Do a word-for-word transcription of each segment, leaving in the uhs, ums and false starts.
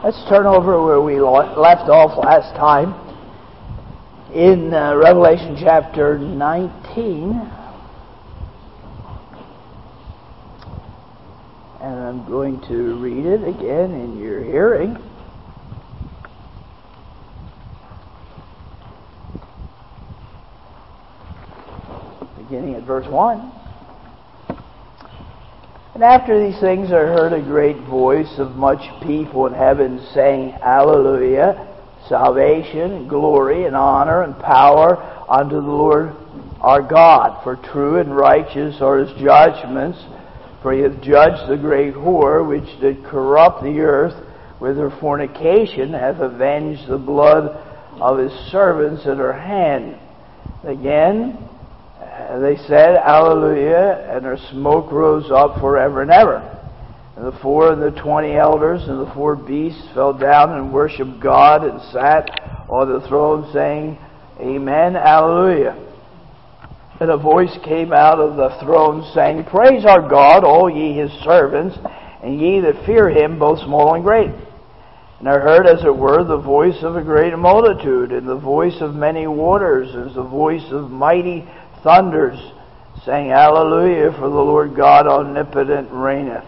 Let's turn over where we left off last time in uh, Revelation chapter nineteen. And I'm going to read it again in your hearing. Beginning at verse one. And after these things I heard a great voice of much people in heaven saying, Hallelujah, salvation, glory, and honor, and power unto the Lord our God. For true and righteous are his judgments, for he hath judged the great whore, which did corrupt the earth with her fornication, hath avenged the blood of his servants at her hand. Again, they said, Hallelujah, and her smoke rose up forever and ever. And the four and the twenty elders and the four beasts fell down and worshipped God and sat on the throne, saying, Amen, Hallelujah. And a voice came out of the throne, saying, Praise our God, all ye his servants, and ye that fear him, both small and great. And I heard, as it were, the voice of a great multitude, and the voice of many waters, as the voice of mighty thunders, saying, Hallelujah, for the Lord God omnipotent reigneth.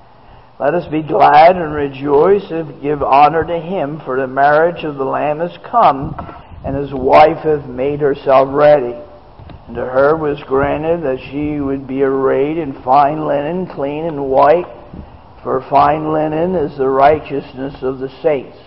Let us be glad and rejoice and give honor to him, for the marriage of the Lamb is come, and his wife hath made herself ready. And to her was granted that she would be arrayed in fine linen, clean and white, for fine linen is the righteousness of the saints.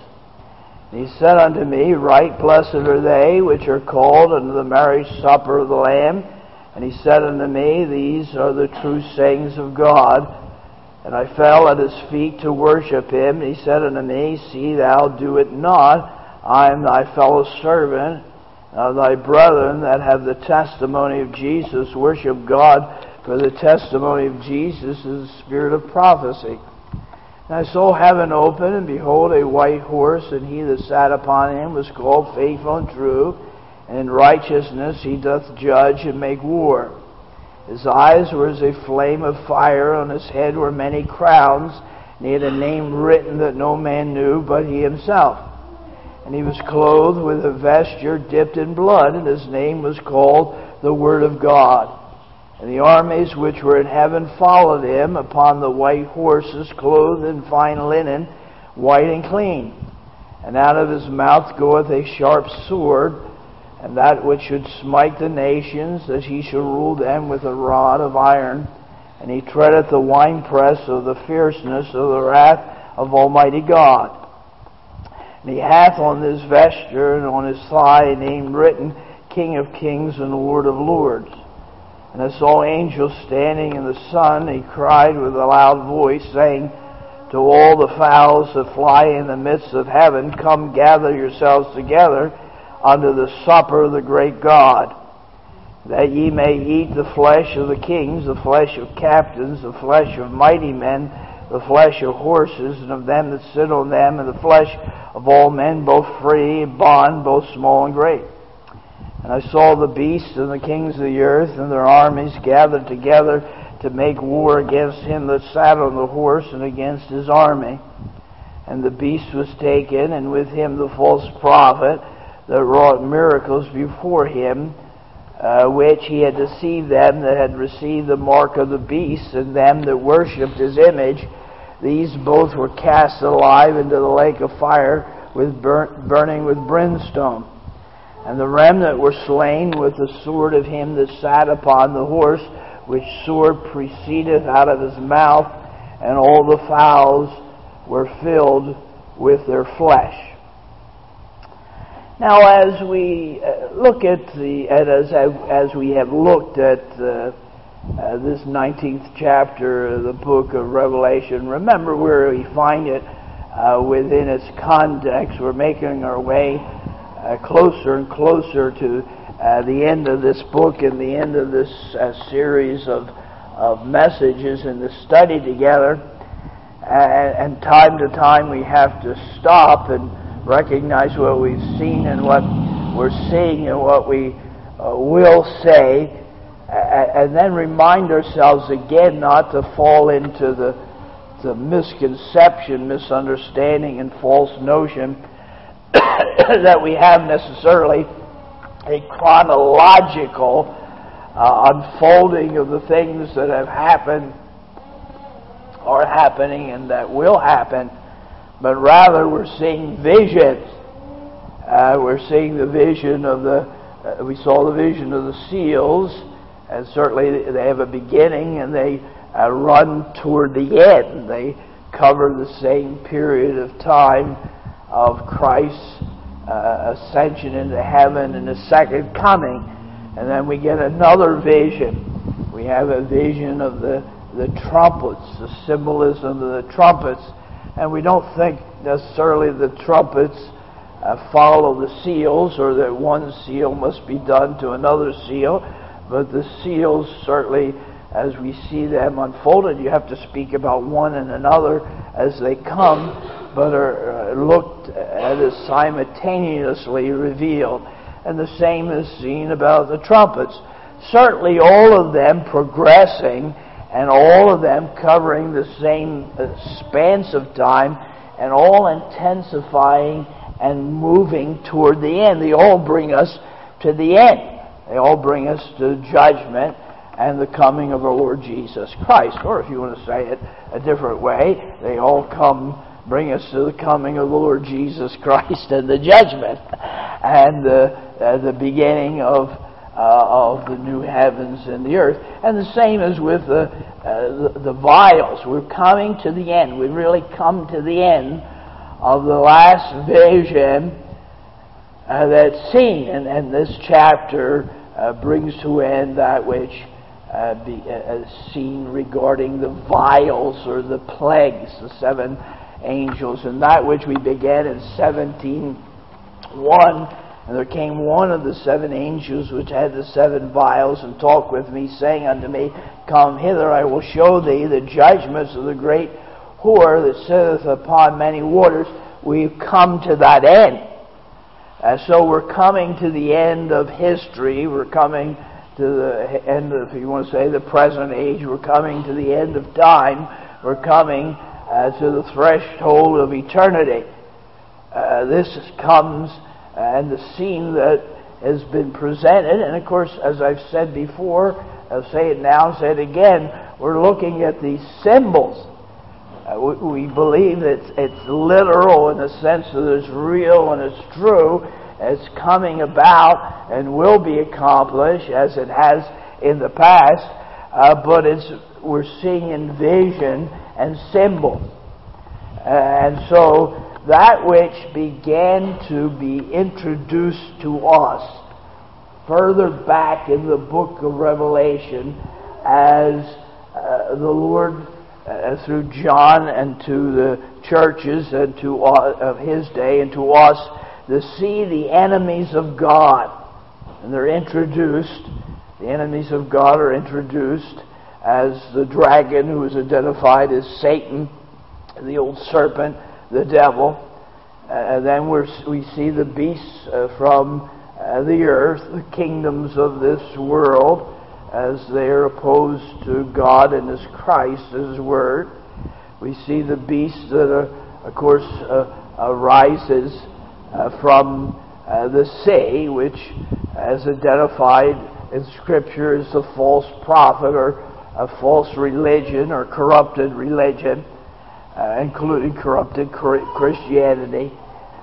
And he said unto me, Right blessed are they which are called unto the marriage supper of the Lamb. And he said unto me, These are the true sayings of God. And I fell at his feet to worship him. And he said unto me, See thou do it not. I am thy fellow servant, of thy brethren that have the testimony of Jesus. Worship God, for the testimony of Jesus is the spirit of prophecy. And I saw heaven open, and behold, a white horse, and he that sat upon him was called Faithful and True, and in righteousness he doth judge and make war. His eyes were as a flame of fire, on his head were many crowns, and he had a name written that no man knew but he himself. And he was clothed with a vesture dipped in blood, and his name was called the Word of God. And the armies which were in heaven followed him upon the white horses, clothed in fine linen, white and clean. And out of his mouth goeth a sharp sword, and that which should smite the nations, that he shall rule them with a rod of iron. And he treadeth the winepress of the fierceness of the wrath of Almighty God. And he hath on his vesture and on his thigh a name written, King of Kings and Lord of Lords. And I saw angels standing in the sun. He cried with a loud voice, saying to all the fowls that fly in the midst of heaven, Come gather yourselves together unto the supper of the great God, that ye may eat the flesh of the kings, the flesh of captains, the flesh of mighty men, the flesh of horses, and of them that sit on them, and the flesh of all men, both free and bond, both small and great. And I saw the beasts and the kings of the earth and their armies gathered together to make war against him that sat on the horse and against his army. And the beast was taken, and with him the false prophet that wrought miracles before him, uh, which he had deceived them that had received the mark of the beast, and them that worshipped his image. These both were cast alive into the lake of fire, with burn, burning with brimstone. And the remnant were slain with the sword of him that sat upon the horse, which sword proceedeth out of his mouth, and all the fowls were filled with their flesh. Now, as we uh, look at the, as as we have looked at uh, uh, this nineteenth chapter of the book of Revelation, remember where we find it uh, within its context. We're making our way Uh, closer and closer to uh, the end of this book and the end of this uh, series of of messages in the study together. Uh, and time to time we have to stop and recognize what we've seen and what we're seeing and what we uh, will say, uh, and then remind ourselves again not to fall into the it's a misconception, misunderstanding, and false notion that we have necessarily a chronological uh, unfolding of the things that have happened, are happening, and that will happen, but rather we're seeing visions. Uh, we're seeing the vision of the, uh, we saw the vision of the seals, and certainly they have a beginning, and they uh, run toward the end. They cover the same period of time of Christ's uh, ascension into heaven and His second coming. And then we get another vision. We have a vision of the, the trumpets, the symbolism of the trumpets. And we don't think necessarily the trumpets uh, follow the seals, or that one seal must be done to another seal. But the seals, certainly, as we see them unfolded, you have to speak about one and another as they come, but are uh, looked at as simultaneously revealed. And the same is seen about the trumpets. Certainly all of them progressing, and all of them covering the same uh, spans of time, and all intensifying and moving toward the end. They all bring us to the end. They all bring us to judgment and the coming of our Lord Jesus Christ. Or if you want to say it a different way, they all come, bring us to the coming of the Lord Jesus Christ and the judgment and the, uh, the beginning of uh, of the new heavens and the earth. And the same as with the, uh, the, the vials. We're coming to the end. We've really come to the end of the last vision uh, that's seen. And, and this chapter uh, brings to end that which uh, be uh, seen regarding the vials, or the plagues, the seven angels, and that which we began in seventeen one. And there came one of the seven angels which had the seven vials, and talked with me, saying unto me, Come hither, I will show thee the judgments of the great whore that sitteth upon many waters. We've come to that end. Uh, so we're coming to the end of history. We're coming to the end of, if you want to say, the present age. We're coming to the end of time. We're coming uh, to the threshold of eternity. Uh, this comes, uh, and the scene that has been presented, and of course, as I've said before, I'll say it now, say it again, we're looking at these symbols. Uh, we, we believe it's, it's literal in the sense that it's real and it's true. It's coming about and will be accomplished as it has in the past. Uh, but it's we're seeing in vision and symbol. Uh, and so that which began to be introduced to us further back in the book of Revelation as uh, the Lord Uh, through John and to the churches and to uh, of his day and to us, to see the enemies of God. And they're introduced, the enemies of God are introduced as the dragon, who is identified as Satan, the old serpent, the devil. Uh, and then we're, we see the beasts uh, from uh, the earth, the kingdoms of this world, as they are opposed to God and His Christ, His Word. We see the beast that, are, of course, uh, arises uh, from uh, the sea, which, as identified in Scripture, is the false prophet, or a false religion, or corrupted religion, uh, including corrupted Christianity.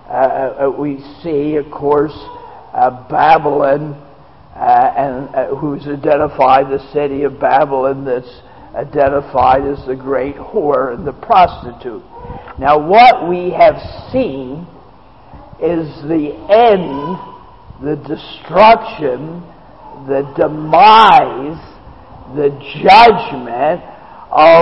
Uh, we see, of course, uh, Babylon, Uh, and uh, who's identified, the city of Babylon, that's identified as the great whore and the prostitute. Now, what we have seen is the end, the destruction, the demise, the judgment of,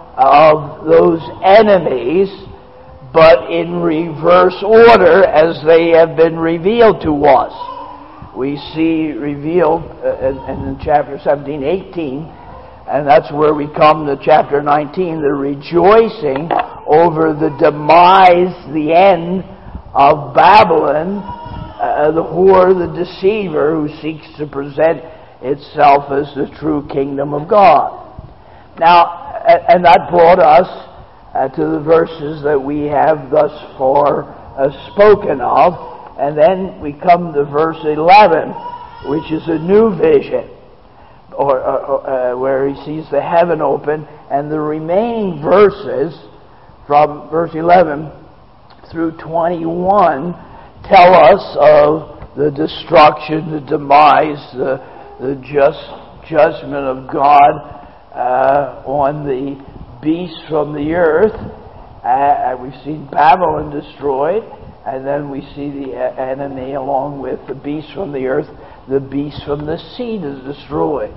of those enemies, but in reverse order as they have been revealed to us. We see revealed uh, in, in chapter seventeen, eighteen, and that's where we come to chapter nineteen, the rejoicing over the demise, the end of Babylon, uh, the whore, the deceiver, who seeks to present itself as the true kingdom of God. Now, and that brought us uh, to the verses that we have thus far uh, spoken of. And then we come to verse eleven, which is a new vision, or uh, uh, where he sees the heaven open, and the remaining verses from verse eleven through twenty-one tell us of the destruction, the demise, the, the just judgment of God uh, on the beasts from the earth. Uh, we've seen Babylon destroyed, and then we see the enemy along with the beasts from the earth, the beasts from the sea is destroyed.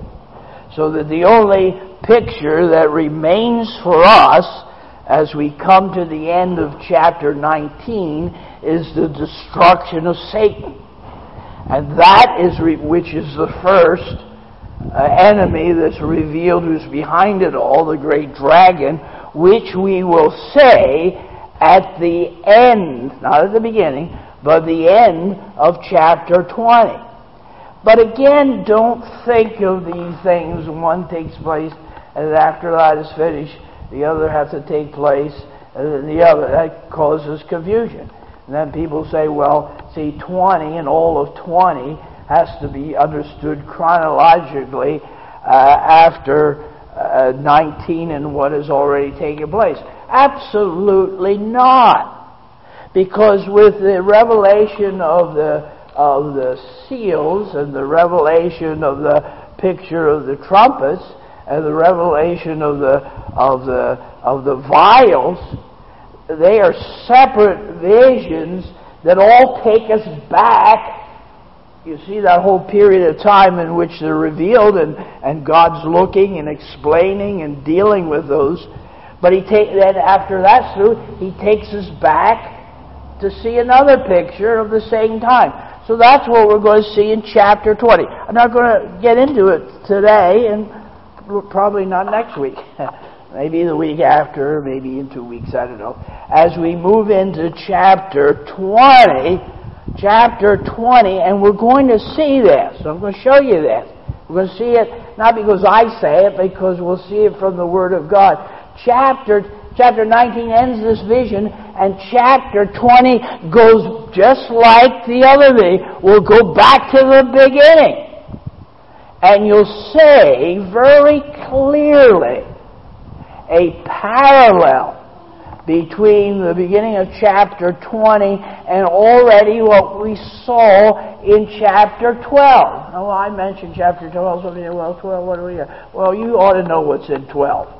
So that the only picture that remains for us as we come to the end of chapter nineteen is the destruction of Satan. And that is, re- which is the first uh, enemy that's revealed, who's behind it all, the great dragon, which we will say at the end, not at the beginning, but the end of chapter twenty. But again, don't think of these things. One takes place, and after that is finished, the other has to take place, and then the other. That causes confusion. And then people say, well, see, twenty and all of twenty has to be understood chronologically uh, after uh, nineteen and what has already taken place. Absolutely not. Because with the revelation of the of the seals and the revelation of the picture of the trumpets and the revelation of the of the of the vials, they are separate visions that all take us back. You see that whole period of time in which they're revealed, and, and God's looking and explaining and dealing with those. But he take, then after that's through, he takes us back to see another picture of the same time. So that's what we're going to see in chapter twenty. I'm not going to get into it today, and probably not next week. Maybe the week after, maybe in two weeks, I don't know. As we move into chapter twenty, chapter twenty, and we're going to see this. So I'm going to show you this. We're going to see it, not because I say it, because we'll see it from the Word of God. Chapter Chapter nineteen ends this vision, and chapter twenty goes just like the other day. We'll go back to the beginning. And you'll say very clearly a parallel between the beginning of chapter twenty and already what we saw in chapter twelve. Now, I mentioned chapter twelve. Somebody said, well, twelve, what do we have? Well, you ought to know what's in twelve.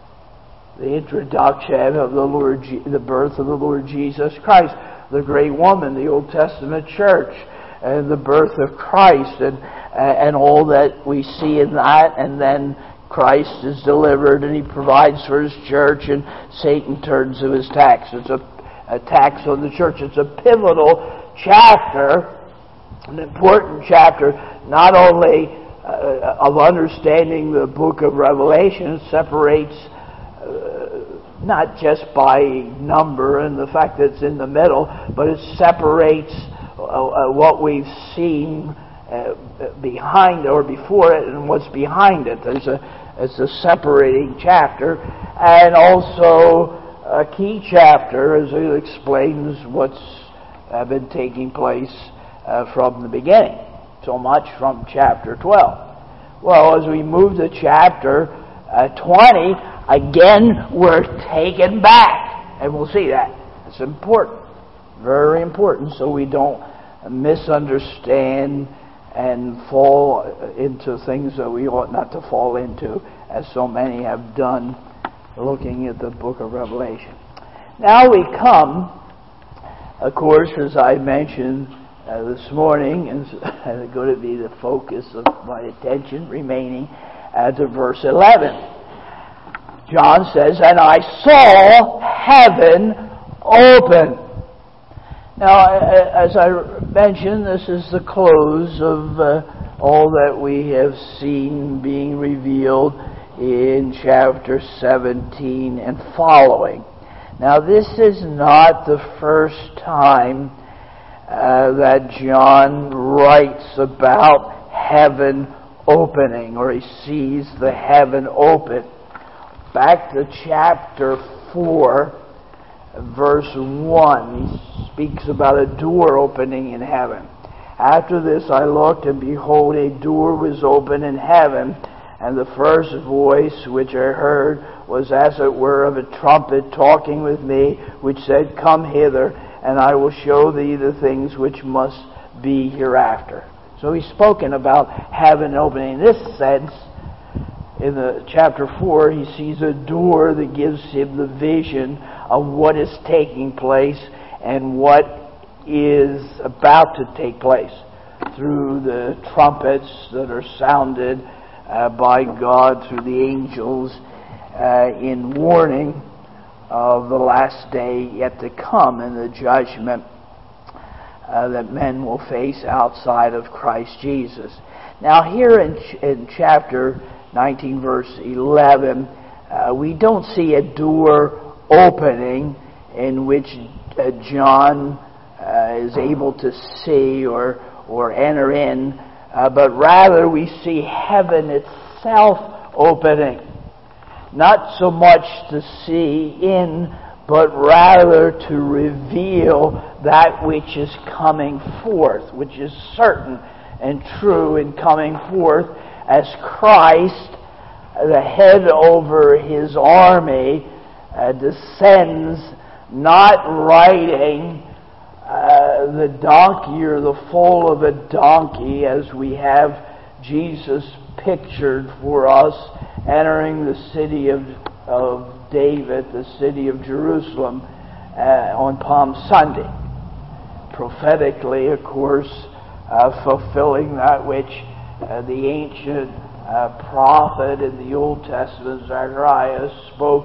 The introduction of the Lord, the birth of the Lord Jesus Christ, the great woman, the Old Testament church, and the birth of Christ, and and all that we see in that, and then Christ is delivered, and He provides for His church, and Satan turns to his tax. It's a, a tax on the church. It's a pivotal chapter, an important chapter, not only uh, of understanding the book of Revelation. It separates Uh, not just by number and the fact that it's in the middle, but it separates uh, uh, what we've seen uh, behind or before it and what's behind it. There's a, it's a separating chapter, and also a key chapter as it explains what's uh, been taking place uh, from the beginning. So much from chapter twelve. Well, as we move to chapter uh, twenty, again, we're taken back. And we'll see that. It's important. Very important, so we don't misunderstand and fall into things that we ought not to fall into, as so many have done looking at the book of Revelation. Now we come, of course, as I mentioned uh, this morning, and it's going to be the focus of my attention remaining, uh, to verse eleven. John says, and I saw heaven open. Now, as I mentioned, this is the close of uh, all that we have seen being revealed in chapter seventeen and following. Now, this is not the first time uh, that John writes about heaven opening, or he sees the heaven open. Back to chapter four, verse one. He speaks about a door opening in heaven. After this I looked, and behold, a door was open in heaven, and the first voice which I heard was as it were of a trumpet talking with me, which said, Come hither, and I will show thee the things which must be hereafter. So he's spoken about heaven opening. In this sense, in the chapter four, he sees a door that gives him the vision of what is taking place and what is about to take place through the trumpets that are sounded uh, by God through the angels uh, in warning of the last day yet to come and the judgment uh, that men will face outside of Christ Jesus. Now here in, ch- in chapter nineteen, verse eleven, uh, we don't see a door opening in which uh, John uh, is able to see or or enter in, uh, but rather we see heaven itself opening. Not so much to see in, but rather to reveal that which is coming forth, which is certain and true in coming forth as Christ, the head over his army, uh, descends, not riding uh, the donkey or the foal of a donkey as we have Jesus pictured for us entering the city of, of David, the city of Jerusalem, uh, on Palm Sunday. Prophetically, of course, uh, fulfilling that which uh, the ancient uh, prophet in the Old Testament, Zechariah, spoke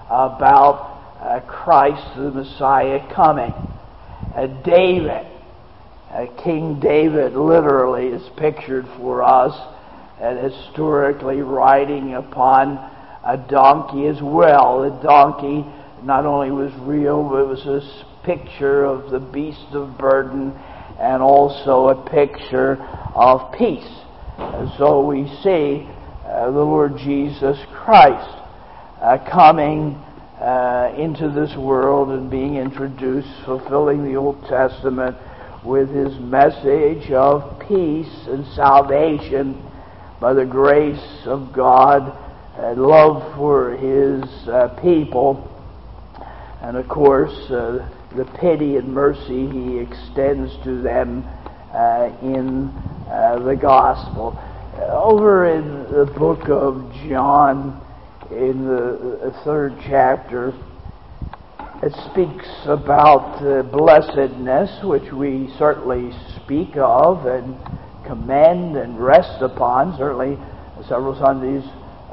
about uh, Christ, the Messiah, coming. Uh, David, uh, King David, literally is pictured for us and historically riding upon a donkey as well. The donkey not only was real, but it was a picture of the beast of burden and also a picture of peace. And so we see uh, the Lord Jesus Christ uh, coming uh, into this world and being introduced, fulfilling the Old Testament with his message of peace and salvation by the grace of God and love for his uh, people, and of course uh, the pity and mercy he extends to them uh, in uh, the gospel. Over in the book of John, in the third chapter, it speaks about uh, blessedness, which we certainly speak of and commend and rest upon. Certainly, several Sundays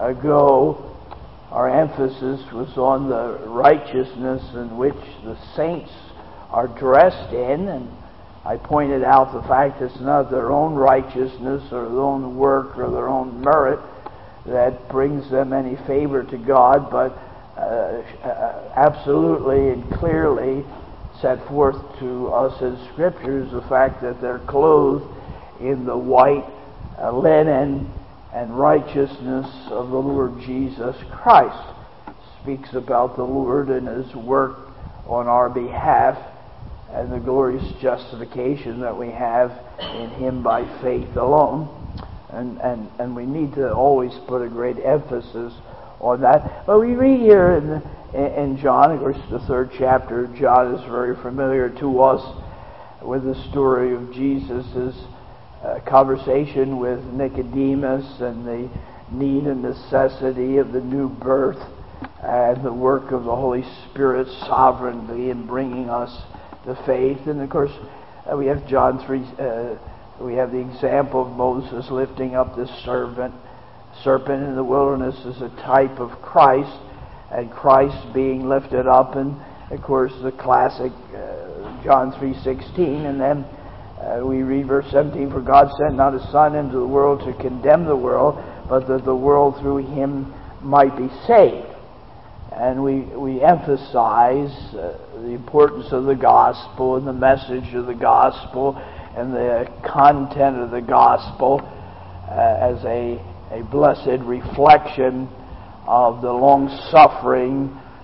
ago, our emphasis was on the righteousness in which the saints are dressed in, and I pointed out the fact it's not their own righteousness or their own work or their own merit that brings them any favor to God, but uh, absolutely and clearly set forth to us in Scriptures the fact that they're clothed in the white uh, linen and righteousness of the Lord Jesus Christ. Speaks about the Lord and his work on our behalf and the glorious justification that we have in him by faith alone. And, and, and we need to always put a great emphasis on that. But we read here in, in John, of course, the third chapter, John is very familiar to us with the story of Jesus' uh, conversation with Nicodemus and the need and necessity of the new birth and the work of the Holy Spirit sovereignly in bringing us to faith. And of course, uh, we have John three, uh, we have the example of Moses lifting up this serpent, serpent in the wilderness as a type of Christ, and Christ being lifted up, and of course the classic uh, John three sixteen, and then uh, we read verse seventeen, for God sent not his Son into the world to condemn the world, but that the world through him might be saved. And we, we emphasize uh, the importance of the gospel and the message of the gospel and the content of the gospel uh, as a, a blessed reflection of the long-suffering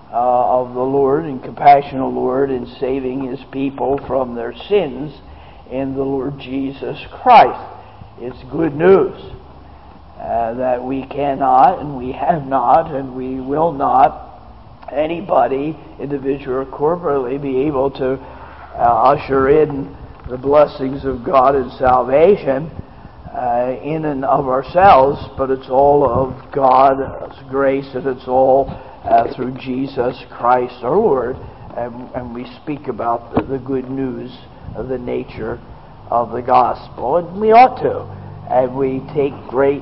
uh, of the Lord and compassion of the Lord in saving His people from their sins in the Lord Jesus Christ. It's good news uh, that we cannot and we have not and we will not, anybody, individual or corporately, be able to uh, usher in the blessings of God and salvation uh, in and of ourselves, but it's all of God's grace, and it's all uh, through Jesus Christ our Lord. And, and we speak about the, the good news of the nature of the gospel, and we ought to. And we take great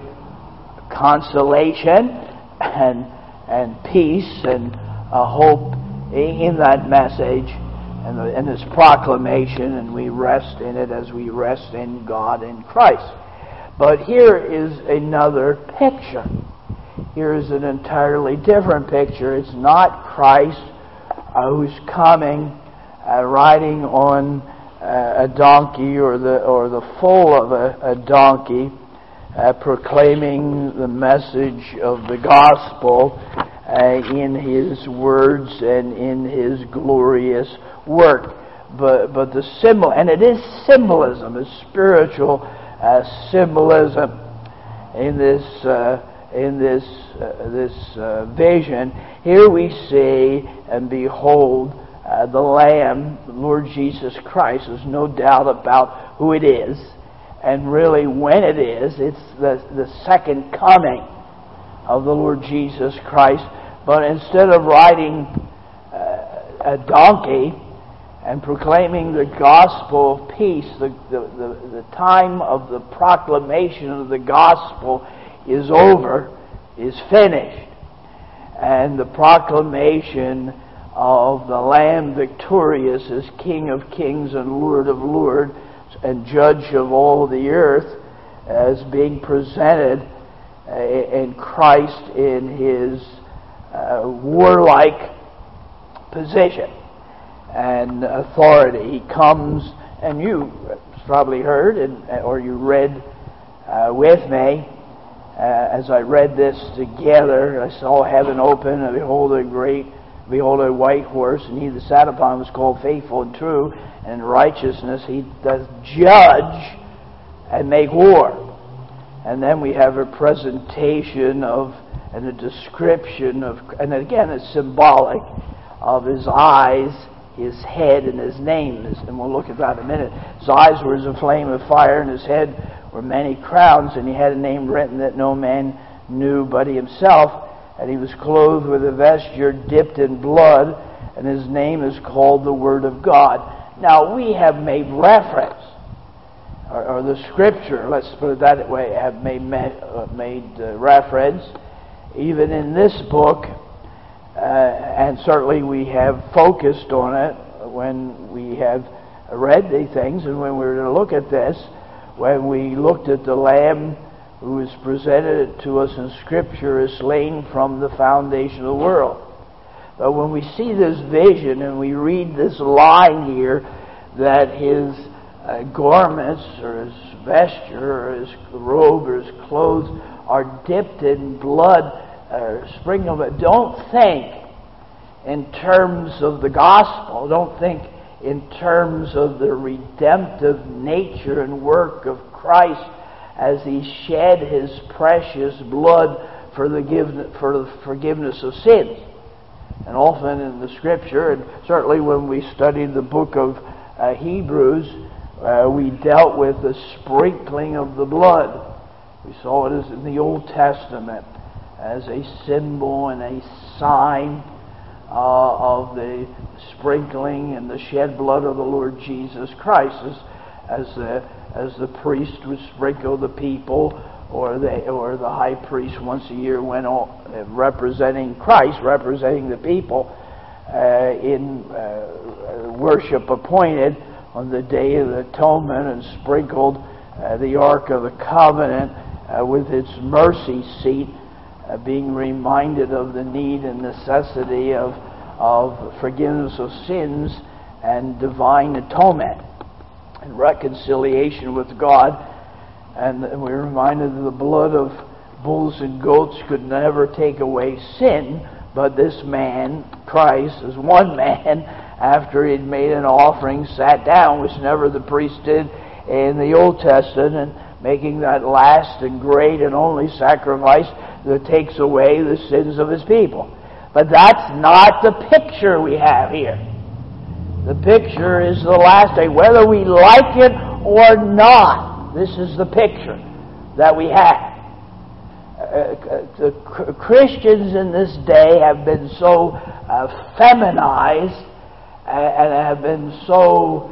consolation and and peace and uh, hope in that message and, the, and this proclamation, and we rest in it as we rest in God and Christ. But here is another picture. Here is an entirely different picture. It's not Christ uh, who's coming, uh, riding on uh, a donkey or the or the foal of a, a donkey, uh, proclaiming the message of the gospel uh, in His words and in His glorious work. But but the symbol, and it is symbolism, it's spiritual uh, symbolism in this uh, in this uh, this uh, vision. Here we see and behold uh, the Lamb, the Lord Jesus Christ. There's no doubt about who it is, and really when it is. It's the the second coming of the Lord Jesus Christ. But instead of riding uh, a donkey and proclaiming the gospel of peace, the, the, the, the time of the proclamation of the gospel is over, is finished. And the proclamation of the Lamb victorious as King of kings and Lord of lords and Judge of all the earth as being presented uh, in Christ in His uh, warlike position and authority. He comes, and you probably heard and or you read uh, with me uh, as I read this together. I saw heaven open, and behold a great, behold a white horse, and he that sat upon him was called Faithful and True, and in righteousness he does judge and make war. And then we have a presentation of and a description of, and again it's symbolic of His eyes, His head, and His name, and we'll look at that in a minute. His eyes were as a flame of fire, and His head were many crowns, and He had a name written that no man knew but He Himself, and He was clothed with a vesture dipped in blood, and His name is called the Word of God. Now we have made reference, or, or the Scripture, let's put it that way, have made, uh, made uh, reference, even in this book. Uh, and certainly we have focused on it when we have read these things, and when we were to look at this, when we looked at the Lamb who was presented to us in Scripture as slain from the foundation of the world. But when we see this vision and we read this line here that His uh, garments or His vesture or His robe or His clothes are dipped in blood, Uh, sprinkled, but don't think in terms of the gospel. Don't think in terms of the redemptive nature and work of Christ as He shed His precious blood for the, give, for the forgiveness of sins. And often in the Scripture, and certainly when we studied the book of uh, Hebrews, uh, we dealt with the sprinkling of the blood. We saw it as in the Old Testament as a symbol and a sign uh, of the sprinkling and the shed blood of the Lord Jesus Christ, as, as the as the priest would sprinkle the people, or the or the high priest once a year went on, uh, representing Christ, representing the people uh, in uh, worship appointed on the Day of the Atonement, and sprinkled uh, the Ark of the Covenant uh, with its mercy seat. Uh, being reminded of the need and necessity of, of forgiveness of sins and divine atonement and reconciliation with God. And we were reminded that the blood of bulls and goats could never take away sin, But this man, Christ, is one man, after he'd made an offering, sat down, which never the priest did in the Old Testament, and making that last and great and only sacrifice that takes away the sins of his people. But that's not the picture we have here. The picture is the last day, whether we like it or not. This is the picture that we have. Uh, the Christians in this day have been so uh, feminized and have been so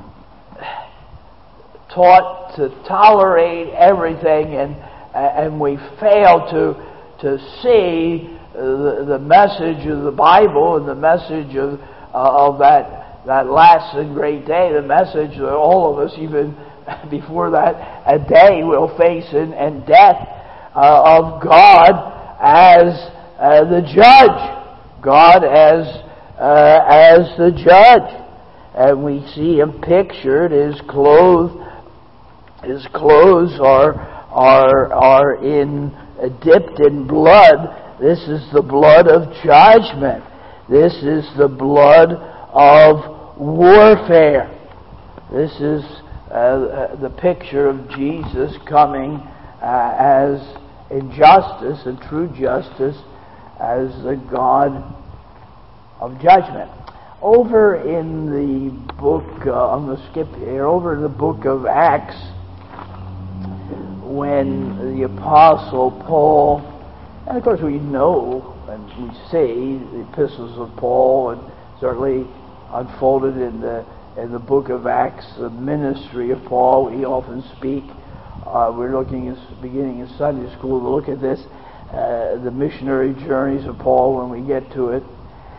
taught to tolerate everything, and and we fail to to see the, the message of the Bible and the message of uh, of that that last and great day, the message that all of us, even before that, a day will face in, in death uh, of God as uh, the judge, God as uh, as the judge, and we see him pictured. His clothes, his clothes are are are in uh, dipped in blood. This is the blood of judgment. This is the blood of warfare. This is uh, the picture of Jesus coming uh, as in justice and true justice, as the God of judgment. Over in the book, uh, I'm going to skip here, over in the book of Acts, when the Apostle Paul, and of course we know and we see the epistles of Paul, and certainly unfolded in the in the book of Acts, the ministry of Paul. We often speak. Uh, we're looking at beginning in Sunday school to look at this, uh, the missionary journeys of Paul when we get to it,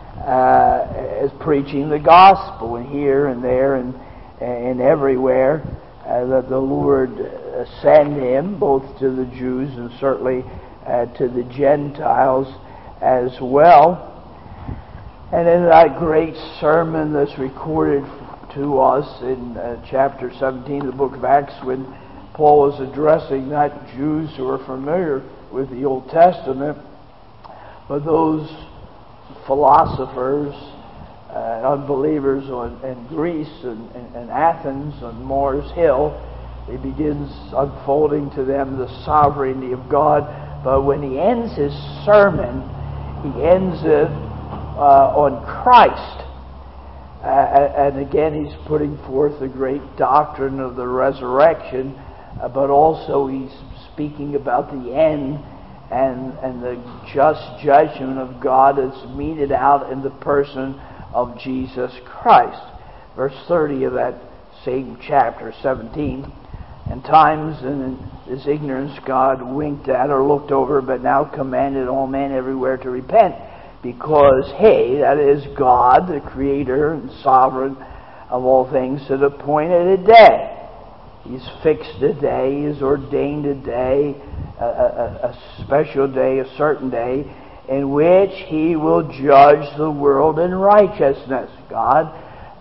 uh, as preaching the gospel, and here and there and and everywhere uh, that the Lord uh, send him, both to the Jews and certainly uh, to the Gentiles as well. And in that great sermon that's recorded to us in uh, chapter seventeen of the book of Acts, when Paul was addressing not Jews who are familiar with the Old Testament, but those philosophers, uh, unbelievers on, in Greece and, and, and Athens on Mars Hill, he begins unfolding to them the sovereignty of God. But when he ends his sermon, he ends it uh, on Christ. Uh, and again, he's putting forth the great doctrine of the resurrection, uh, but also he's speaking about the end and, and the just judgment of God that's meted out in the person of Jesus Christ. Verse thirty of that same chapter, seventeen. And times in his ignorance God winked at or looked over, but now commanded all men everywhere to repent, because he, that is God, the creator and sovereign of all things, had appointed a day. He's fixed a day, he's ordained a day, a, a, a special day, a certain day, in which he will judge the world in righteousness. God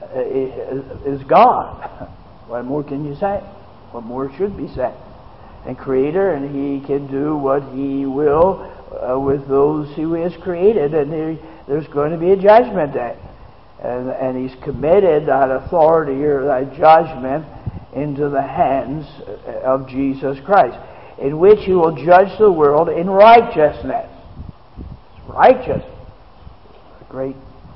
is God. What more can you say? What more should be said? And creator, and he can do what he will uh, with those who he has created, and there, there's going to be a judgment day. And, and he's committed that authority or that judgment into the hands of Jesus Christ, in which he will judge the world in righteousness. Righteous. A great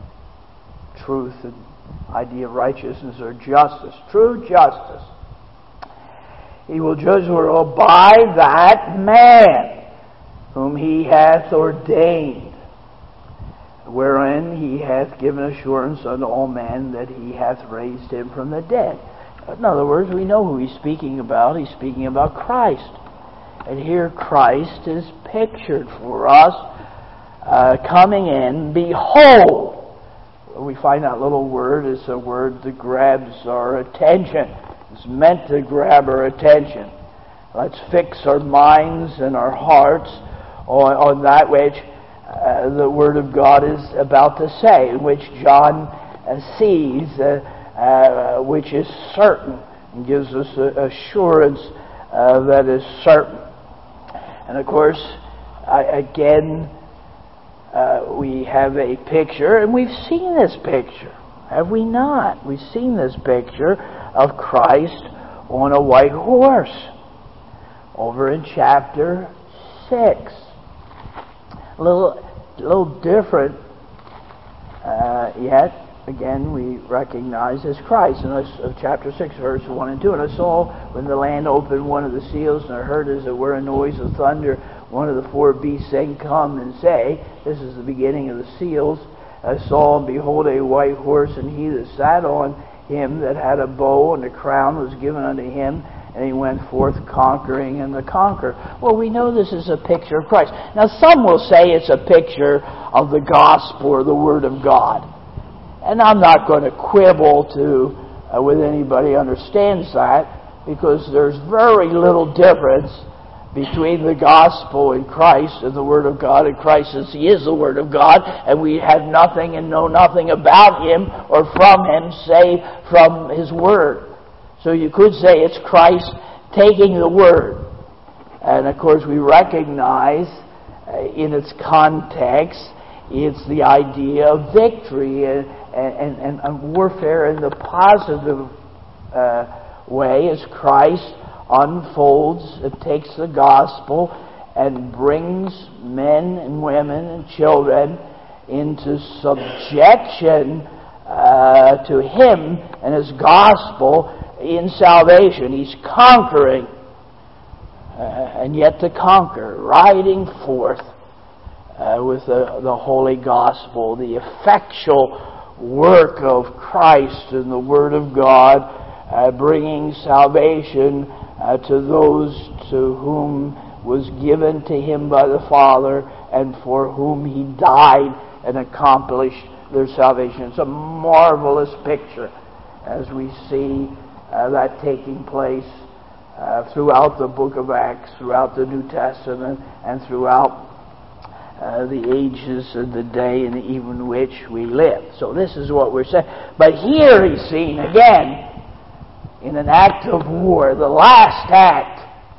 truth and idea of righteousness or justice. True justice. He will judge the world by that man whom he hath ordained, wherein he hath given assurance unto all men that he hath raised him from the dead. In other words, we know who he's speaking about. He's speaking about Christ. And here Christ is pictured for us uh, coming in. Behold! We find that little word is a word that grabs our attention. It's meant to grab our attention. Let's fix our minds and our hearts on, on that which uh, the Word of God is about to say, which John uh, sees, uh, uh, which is certain, and gives us a, assurance uh, that is certain. And of course, I, again, uh, we have a picture, and we've seen this picture, have we not? We've seen this picture of Christ on a white horse over in chapter six. A little, a little different, uh, yet again we recognize as Christ. In uh, chapter six, verse one and two, and I saw when the land opened one of the seals, and I heard as it were a noise of thunder, one of the four beasts saying, "Come," and say, this is the beginning of the seals. I saw, and behold, a white horse, and he that sat on him that had a bow, and a crown was given unto him, and he went forth conquering and to conquer. Well, we know this is a picture of Christ. Now, some will say it's a picture of the gospel or the Word of God. And I'm not going to quibble to uh, with anybody who understands that, because there's very little difference between the gospel in Christ and the Word of God. And Christ says He is the Word of God, and we have nothing and know nothing about Him or from Him save from His Word. So you could say it's Christ taking the Word. And of course we recognize uh, in its context, it's the idea of victory and, and, and, and warfare in the positive uh, way as Christ unfolds and takes the gospel and brings men and women and children into subjection uh, to Him and His gospel in salvation. He's conquering, uh, and yet to conquer, riding forth uh, with the, the holy gospel, the effectual work of Christ and the Word of God, uh, bringing salvation uh, to those to whom was given to Him by the Father and for whom He died and accomplished their salvation. It's a marvelous picture as we see Uh, that taking place uh, throughout the book of Acts, throughout the New Testament, and throughout uh, the ages of the day and even which we live. So this is what we're saying. But here He's seen again in an act of war, the last act,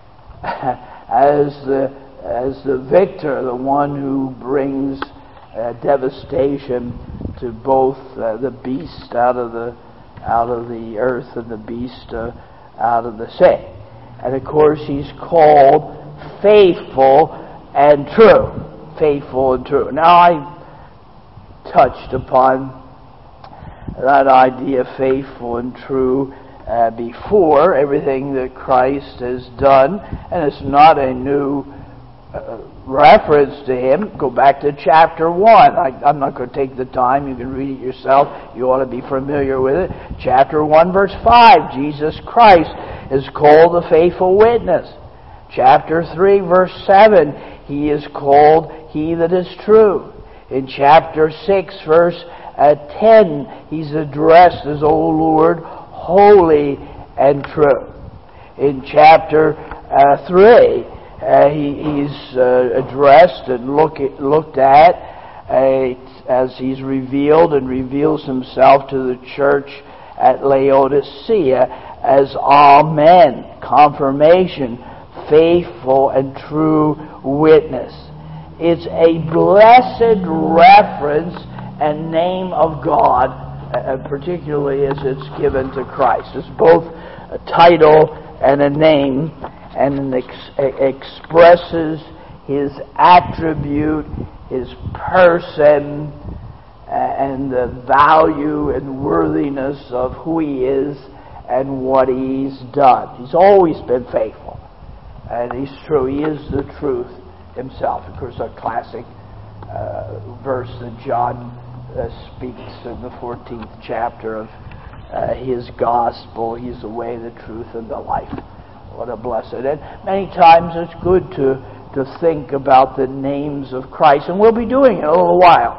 as the as the victor, the one who brings uh, devastation to both uh, the beast out of the out of the earth and the beast uh, out of the sea. And of course He's called faithful and true. Faithful and true. Now I touched upon that idea of faithful and true uh, before, everything that Christ has done, and it's not a new uh, reference to Him. Go back to chapter one. I, I'm not going to take the time. You can read it yourself. You ought to be familiar with it. Chapter one, verse five. Jesus Christ is called the faithful witness. Chapter three, verse seven. He is called He that is true. In chapter six, verse uh, ten, He's addressed as, O Lord, holy and true. In chapter uh, three, Uh, he, he's uh, addressed and look at, looked at uh, as He's revealed and reveals Himself to the church at Laodicea as Amen, confirmation, faithful and true witness. It's a blessed reference and name of God, uh, particularly as it's given to Christ. It's both a title and a name, and it ex- expresses His attribute, His person, and the value and worthiness of who He is and what He's done. He's always been faithful, and He's true. He is the truth Himself. Of course, a classic uh, verse that John uh, speaks in the fourteenth chapter of uh, his gospel. He's the way, the truth, and the life. What a blessed. And many times it's good to, to think about the names of Christ. And we'll be doing it in a little while.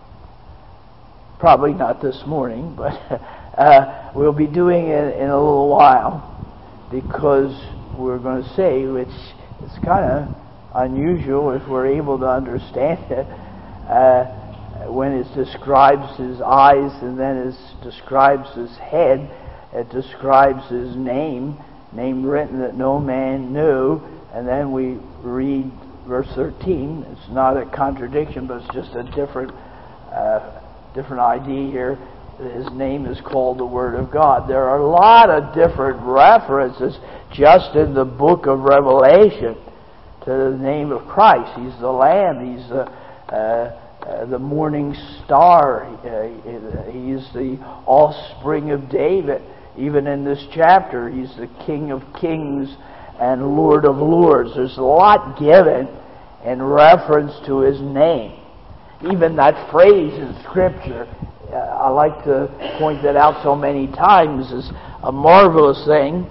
Probably not this morning, but uh, we'll be doing it in a little while, because we're going to say, which it's kind of unusual if we're able to understand it, uh, when it describes His eyes and then it describes His head, it describes His name, name written that no man knew, and then we read verse thirteen. It's not a contradiction, but it's just a different, uh, different idea here. His name is called the Word of God. There are a lot of different references just in the book of Revelation to the name of Christ. He's the Lamb. He's the uh, uh, the morning star. Uh, he's the offspring of David. Even in this chapter, he's the King of Kings and Lord of Lords. There's a lot given in reference to his name. Even that phrase in Scripture, uh, I like to point that out so many times, is a marvelous thing.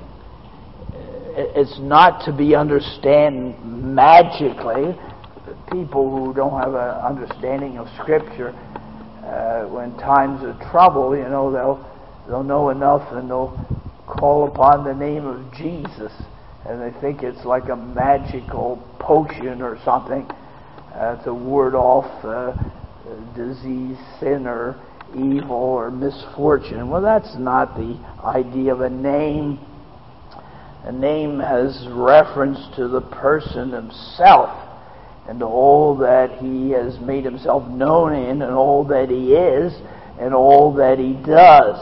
It's not to be understood magically. People who don't have an understanding of Scripture, uh, when times of trouble, you know, they'll they'll know enough and they'll call upon the name of Jesus, and they think it's like a magical potion or something uh, to ward off uh, disease, sin, or evil, or misfortune. Well, that's not the idea of a name. A name has reference to the person himself and to all that he has made himself known in, and all that he is, and all that he does.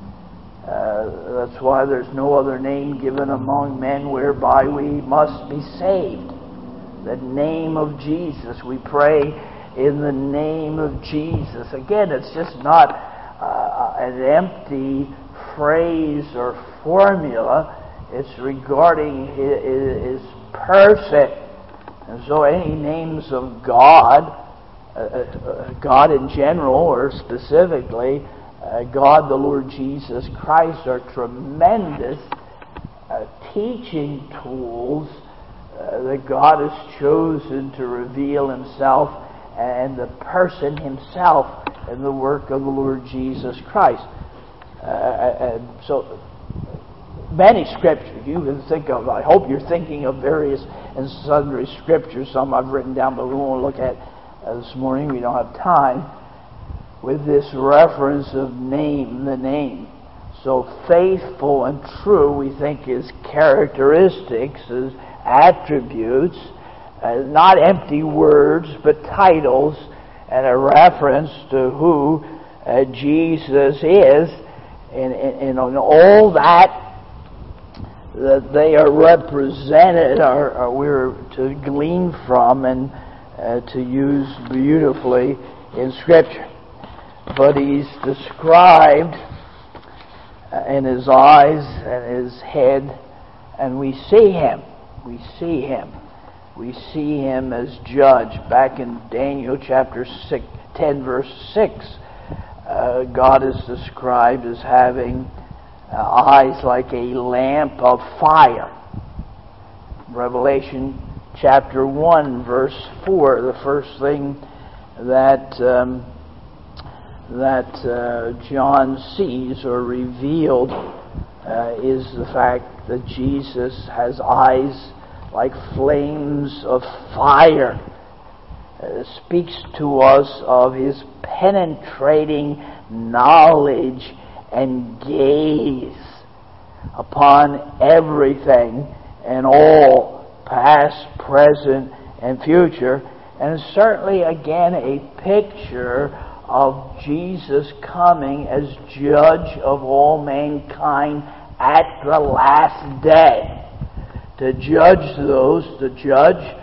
Uh, that's why there's no other name given among men whereby we must be saved. The name of Jesus. We pray in the name of Jesus. Again, it's just not uh, an empty phrase or formula. It's regarding his, his person. And so any names of God, uh, uh, God in general or specifically, uh, God the Lord Jesus Christ, are tremendous uh, teaching tools uh, that God has chosen to reveal himself and the person himself in the work of the Lord Jesus Christ. Uh, and so many scriptures you can think of. I hope you're thinking of various and sundry scriptures. Some I've written down, but we won't look at uh, this morning. We don't have time. With this reference of name, the name. So faithful and true, we think, is characteristics, is attributes, uh, not empty words, but titles, and a reference to who uh, Jesus is, and, and, and on all that that they are represented, are, are we're to glean from and uh, to use beautifully in Scripture. But he's described in his eyes and his head, and we see him. We see him. We see him as judge. Back in Daniel chapter six, ten, verse six, uh, God is described as having Uh, eyes like a lamp of fire. Revelation chapter one, verse four, the first thing that um, that uh, John sees or revealed uh, is the fact that Jesus has eyes like flames of fire. Uh, speaks to us of his penetrating knowledge and gaze upon everything and all, past, present, and future, and certainly again a picture of Jesus coming as judge of all mankind at the last day, to judge those, to judge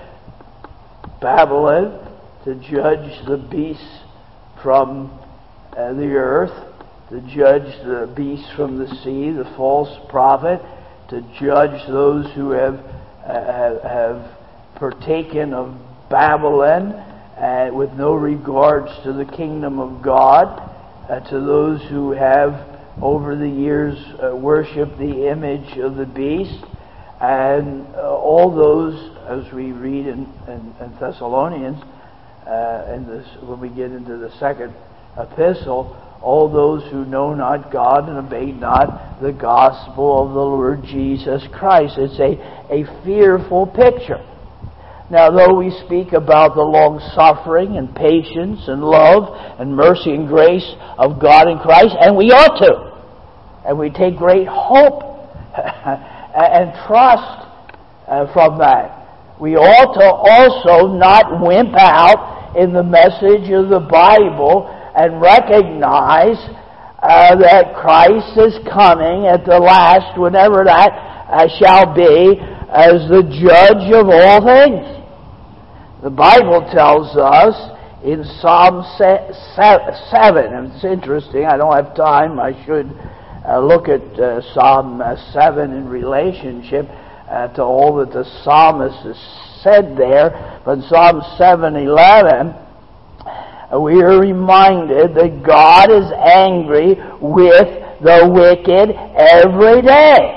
Babylon, to judge the beasts from uh, the earth, to judge the beast from the sea, the false prophet, to judge those who have uh, have, have partaken of Babylon uh, with no regards to the kingdom of God, uh, to those who have over the years uh, worshipped the image of the beast, and uh, all those, as we read in, in, in Thessalonians, uh, in this, when we get into the second epistle, all those who know not God and obey not the gospel of the Lord Jesus Christ. It's a, a fearful picture. Now, though we speak about the long-suffering and patience and love and mercy and grace of God in Christ, and we ought to, and we take great hope and trust uh, from that. we ought to also not wimp out in the message of the Bible and recognize uh, that Christ is coming at the last, whenever that uh, shall be, as the judge of all things. The Bible tells us in Psalm seven, and it's interesting, I don't have time, I should uh, look at uh, Psalm seven in relationship uh, to all that the psalmist has said there, but in Psalm seven eleven, we are reminded that God is angry with the wicked every day.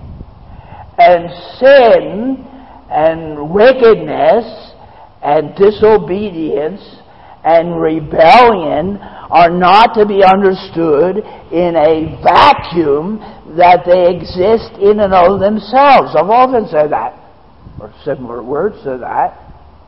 And sin and wickedness and disobedience and rebellion are not to be understood in a vacuum that they exist in and of themselves. I've often said that, or similar words to that.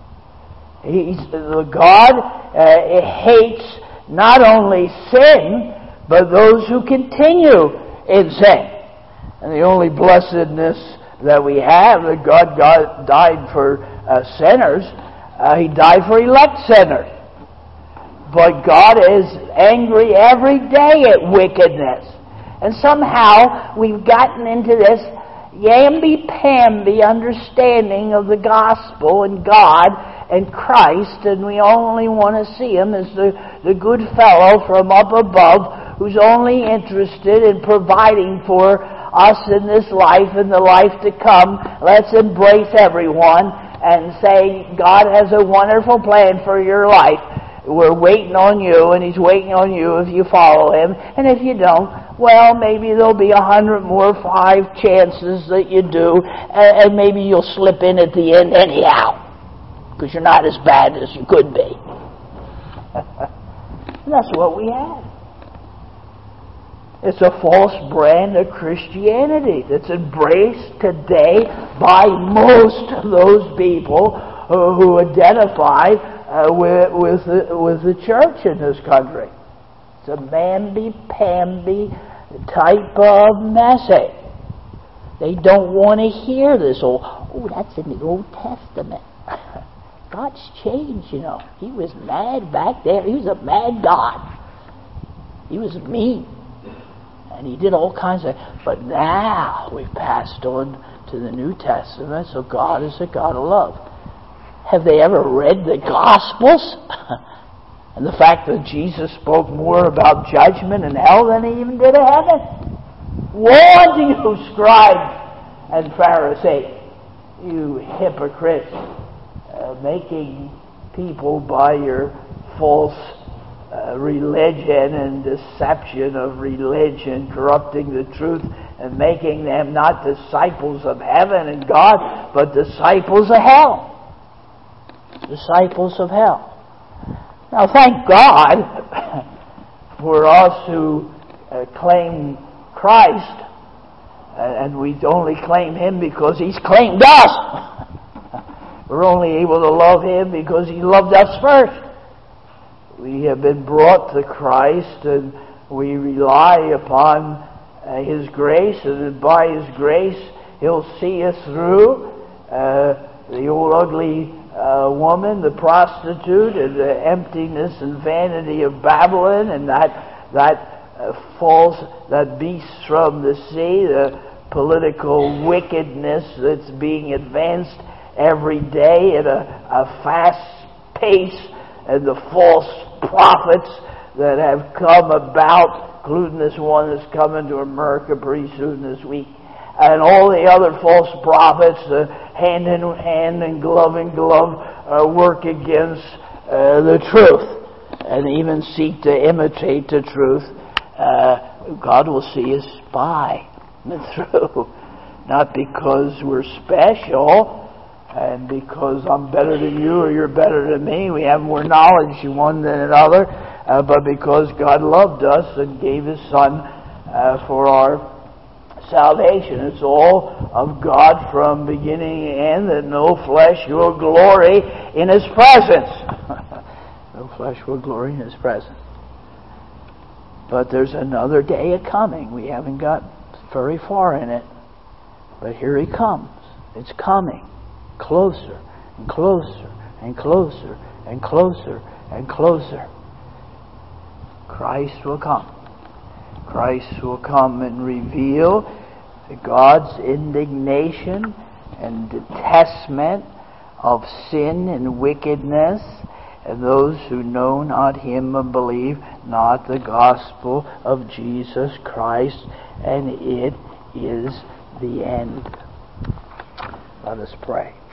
He's, God uh, hates not only sin, but those who continue in sin. And the only blessedness that we have, that God, God died for uh, sinners, uh, He died for elect sinners. But God is angry every day at wickedness. And somehow we've gotten into this yamby-pamby understanding of the gospel and God and Christ, and we only want to see Him as the, the good fellow from up above who's only interested in providing for us in this life and the life to come. Let's embrace everyone and say, God has a wonderful plan for your life. We're waiting on you, and He's waiting on you if you follow Him. And if you don't, well, maybe there'll be a hundred more five chances that you do, and, and maybe you'll slip in at the end anyhow, because you're not as bad as you could be. And that's what we have. It's a false brand of Christianity that's embraced today by most of those people who, who identify uh, with, with, the, with the church in this country. It's a mamby-pamby type of message. They don't want to hear this old, oh, that's in the Old Testament. God's changed, you know. He was mad back there. He was a mad God. He was mean. And He did all kinds of... But now we've passed on to the New Testament, so God is a God of love. Have they ever read the Gospels? And the fact that Jesus spoke more about judgment and hell than He even did of heaven? Woe unto you, scribes and Pharisees, you hypocrites, uh, making people by your false uh, religion and deception of religion, corrupting the truth and making them not disciples of heaven and God, but disciples of hell. Disciples of hell. Now, thank God for us who uh, claim Christ, and we only claim Him because He's claimed us. We're only able to love Him because He loved us first. We have been brought to Christ, and we rely upon uh, His grace, and by His grace He'll see us through. Uh, the old ugly uh, woman, the prostitute, and the emptiness and vanity of Babylon, and that that uh, false, that beast from the sea, the political wickedness that's being advanced every day at a, a fast pace, and the false prophets that have come about, including this one that's coming to America pretty soon this week, and all the other false prophets, uh, hand in hand and glove in glove, uh, work against uh, the truth, and even seek to imitate the truth. Uh, God will see us by and through, not because we're special, and because I'm better than you or you're better than me, we have more knowledge one than another, uh, but because God loved us and gave His Son uh, for our salvation. It's all of God from beginning to end, that no flesh will glory in His presence. No flesh will glory in His presence. But there's another day a coming. We haven't got very far in it, but here He comes. It's coming. closer and closer and closer and closer and closer. Christ will come. Christ will come and reveal God's indignation and detestment of sin and wickedness, and those who know not Him and believe not the gospel of Jesus Christ, and it is the end. Let us pray.